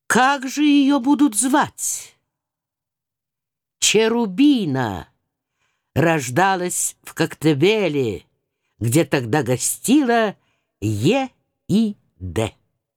Как же ее будут звать? Черубина рождалась в Коктебеле, где тогда гостила Е.И.Д.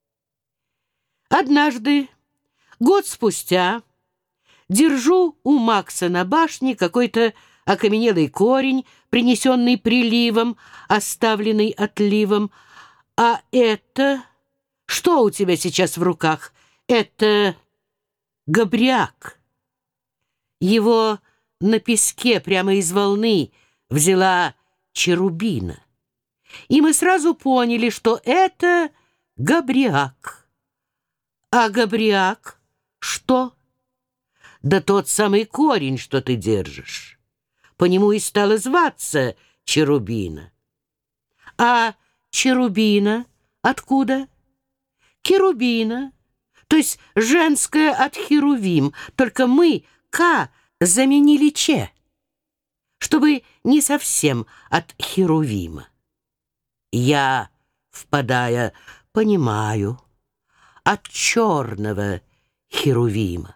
Однажды, год спустя, держу у Макса на башне какой-то окаменелый корень, принесенный приливом, оставленный отливом. А это... Что у тебя сейчас в руках? Это габриак. Его на песке прямо из волны взяла черубина. И мы сразу поняли, что это габриак. А габриак что? Да тот самый корень, что ты держишь. По нему и стала зваться черубина. А черубина откуда? Керубина, то есть женское от херувим, только мы «к» заменили «ч», чтобы не совсем от херувима. Я, впадая, понимаю, от черного херувима.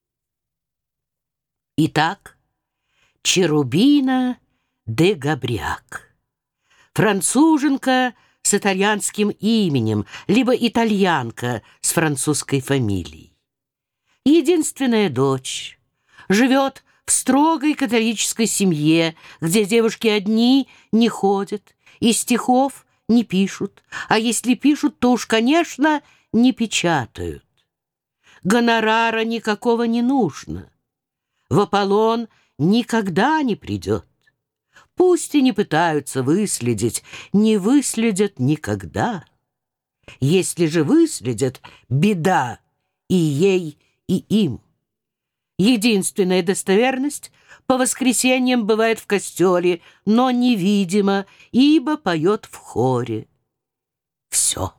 Итак, Черубина де Габриак, француженка с итальянским именем, либо итальянка с французской фамилией. Единственная дочь, живет в строгой католической семье, где девушки одни не ходят и стихов не пишут, а если пишут, то уж, конечно, не печатают. Гонорара никакого не нужно. В Аполлон никогда не придет. Пусть и не пытаются выследить, не выследят никогда. Если же выследят, беда и ей, и им. Единственная достоверность по воскресеньям бывает в костеле, но невидимо, ибо поет в хоре. Все.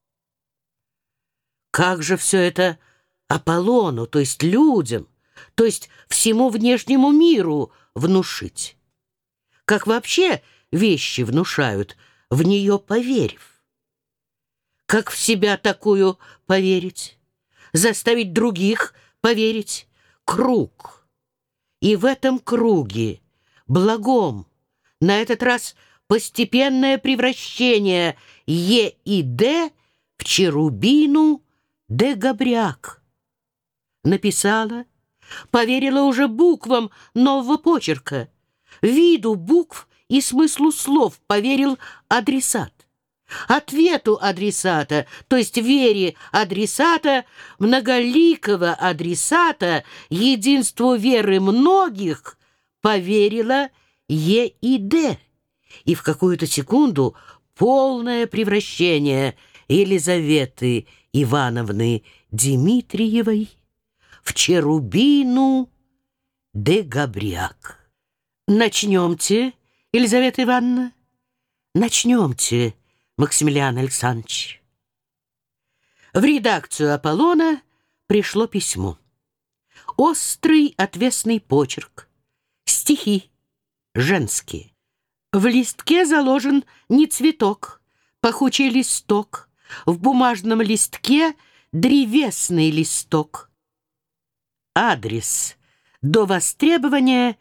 Как же все это Аполлону, то есть людям, то есть всему внешнему миру внушить? Как вообще вещи внушают, в нее поверив? Как в себя такую поверить? Заставить других поверить? Круг. И в этом круге, благом, на этот раз постепенное превращение Е и Д в Черубину де Габриак. Написала, поверила уже буквам нового почерка, виду букв и смыслу слов поверил адресат. Ответу адресата, то есть вере адресата, многоликого адресата, единству веры многих, поверила Е и Д. И в какую-то секунду полное превращение Елизаветы Ивановны Дмитриевой в Черубину де Габриак. Начнемте, Елизавета Ивановна, начнемте, Максимилиан Александрович. В редакцию «Аполлона» пришло письмо. Острый отвесный почерк, стихи женские. В листке заложен не цветок, пахучий листок, в бумажном листке древесный листок. Адрес до востребования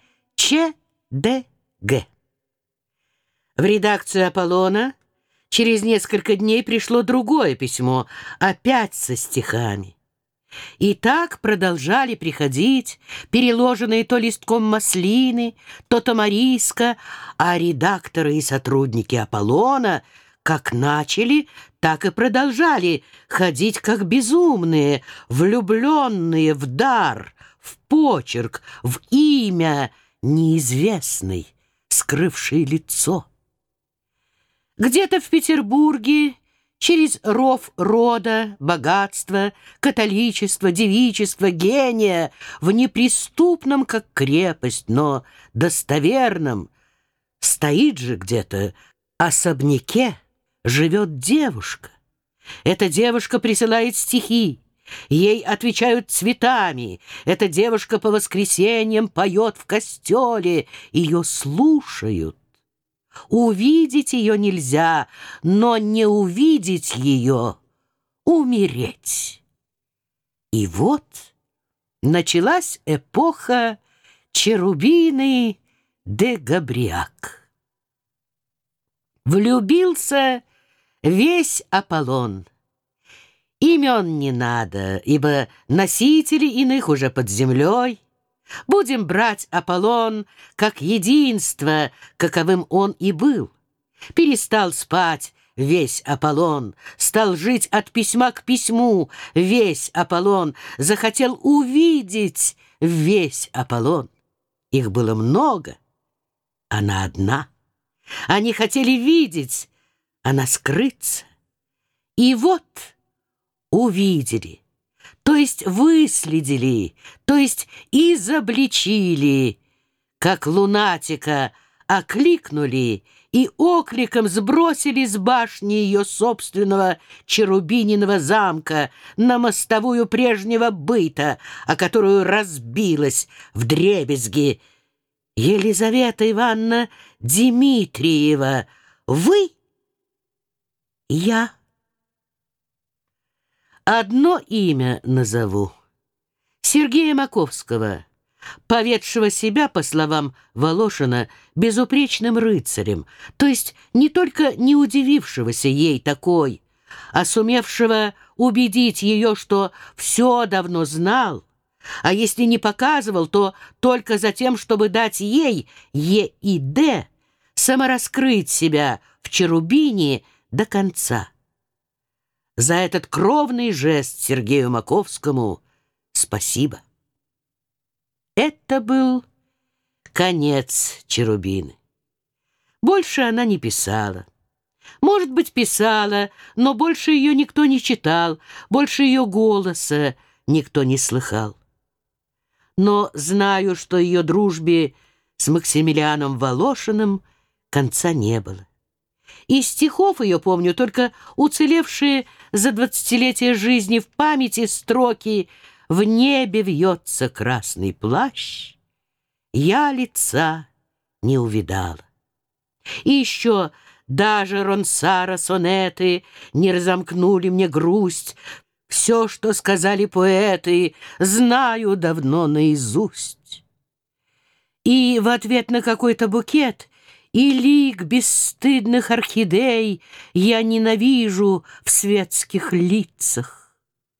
ЧДГ. В редакцию «Аполлона» через несколько дней пришло другое письмо, опять со стихами. И так продолжали приходить, переложенные то листком маслины, то тамариска, а редакторы и сотрудники «Аполлона» как начали, так и продолжали ходить как безумные, влюбленные в дар, в почерк, в имя неизвестный, скрывший лицо. Где-то в Петербурге через ров рода, богатства, католичества, девичества, гения, в неприступном, как крепость, но достоверном, стоит же где-то особняке, живет девушка. Эта девушка присылает стихи, ей отвечают цветами. Эта девушка по воскресеньям поет в костеле, ее слушают. Увидеть ее нельзя, но не увидеть ее — умереть. И вот началась эпоха Черубины де Габриак. Влюбился весь Аполлон. Имен не надо, ибо носители иных уже под землей. Будем брать Аполлон как единство, каковым он и был. Перестал спать весь Аполлон, стал жить от письма к письму весь Аполлон, захотел увидеть весь Аполлон. Их было много, она одна. Они хотели видеть, она скрыться. И вот увидели, то есть выследили, то есть изобличили, как лунатика окликнули и окликом сбросили с башни ее собственного Черубининого замка на мостовую прежнего быта, о которую разбилась вдребезги. Елизавета Ивановна Дмитриева, вы? Я. Одно имя назову. Сергея Маковского, поведшего себя, по словам Волошина, безупречным рыцарем, то есть не только не удивившегося ей такой, а сумевшего убедить ее, что все давно знал, а если не показывал, то только за тем, чтобы дать ей, Е и Д, самораскрыть себя в Черубине до конца. За этот кровный жест Сергею Маковскому спасибо. Это был конец Черубины. Больше она не писала. Может быть, писала, но больше ее никто не читал, больше ее голоса никто не слыхал. Но знаю, что ее дружбе с Максимилианом Волошиным конца не было. Из стихов ее помню только уцелевшие за 20-летие жизни в памяти строки «В небе вьется красный плащ, я лица не увидала». И еще даже Ронсара сонеты не разомкнули мне грусть, все, что сказали поэты, знаю давно наизусть. И в ответ на какой-то букет и лик бесстыдных орхидей я ненавижу в светских лицах.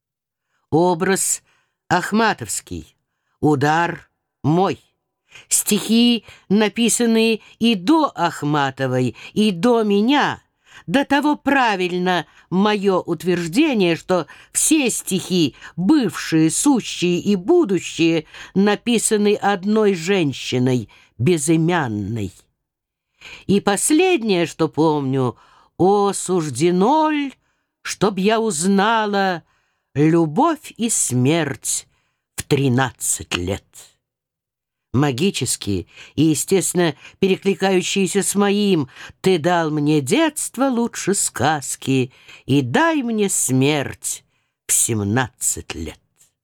Образ ахматовский, удар мой. Стихи, написанные и до Ахматовой, и до меня, до того правильно мое утверждение, что все стихи, бывшие, сущие и будущие, написаны одной женщиной, безымянной. И последнее, что помню: «О, суждено ль, чтоб я узнала любовь и смерть в 13 лет». Магические и, естественно, перекликающиеся с моим «Ты дал мне детство лучше сказки, и дай мне смерть в 17 лет».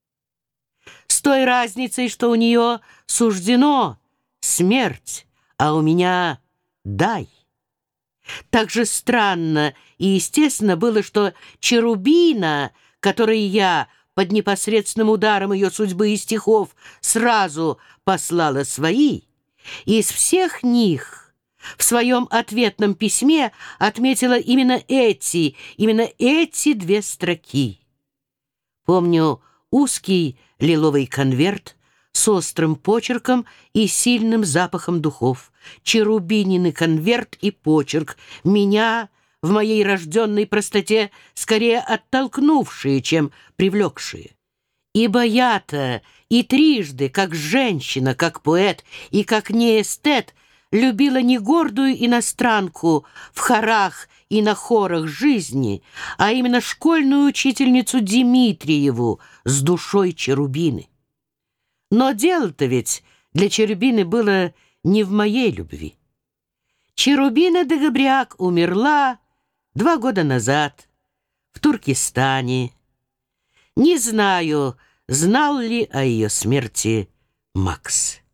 С той разницей, что у нее суждено смерть, а у меня дай. Так же странно и естественно было, что Черубина, которой я под непосредственным ударом ее судьбы и стихов сразу послала свои, из всех них в своем ответном письме отметила именно эти две строки. Помню узкий лиловый конверт с острым почерком и сильным запахом духов, Черубинины конверт и почерк, меня в моей рожденной простоте скорее оттолкнувшие, чем привлекшие. Ибо я-то и трижды, как женщина, как поэт и как неэстет, любила не гордую иностранку в хорах и на хорах жизни, а именно школьную учительницу Дмитриеву с душой Черубины. Но дело-то ведь для Черубины было не в моей любви. Черубина де Габриак умерла 2 года назад в Туркестане. Не знаю, знал ли о ее смерти Макс.